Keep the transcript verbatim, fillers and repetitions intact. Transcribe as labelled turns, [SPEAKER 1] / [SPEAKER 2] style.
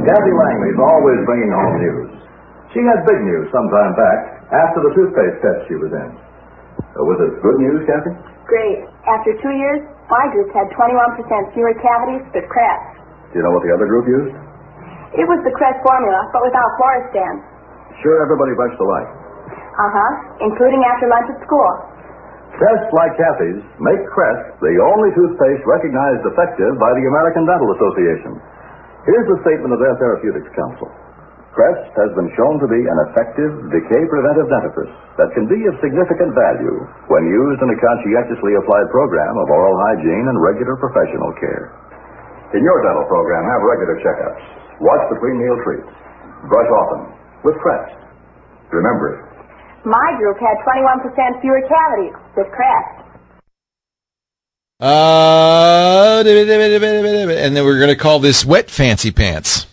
[SPEAKER 1] Kathy Langley's always bringing home news. She had big news some time back after the toothpaste test she was in. Uh, was it good news, Kathy?
[SPEAKER 2] Great. After two years, my group had twenty-one percent fewer cavities but Crest.
[SPEAKER 1] Do you know what the other group used?
[SPEAKER 2] It was the Crest formula, but without Floristan.
[SPEAKER 1] Sure everybody brushed alike.
[SPEAKER 2] Uh-huh, including after lunch at school.
[SPEAKER 1] Tests like Kathy's make Crest the only toothpaste recognized effective by the American Dental Association. Here's the statement of their Therapeutics Council. Crest has been shown to be an effective, decay-preventive dentifrice that can be of significant value when used in a conscientiously applied program of oral hygiene and regular professional care. In your dental program, have regular checkups. Watch between meal treats. Brush often with Crest. Remember it.
[SPEAKER 2] My group had twenty-one percent fewer cavities with Crest.
[SPEAKER 3] Uh, and then we're going to call this Wet Fancy Pants.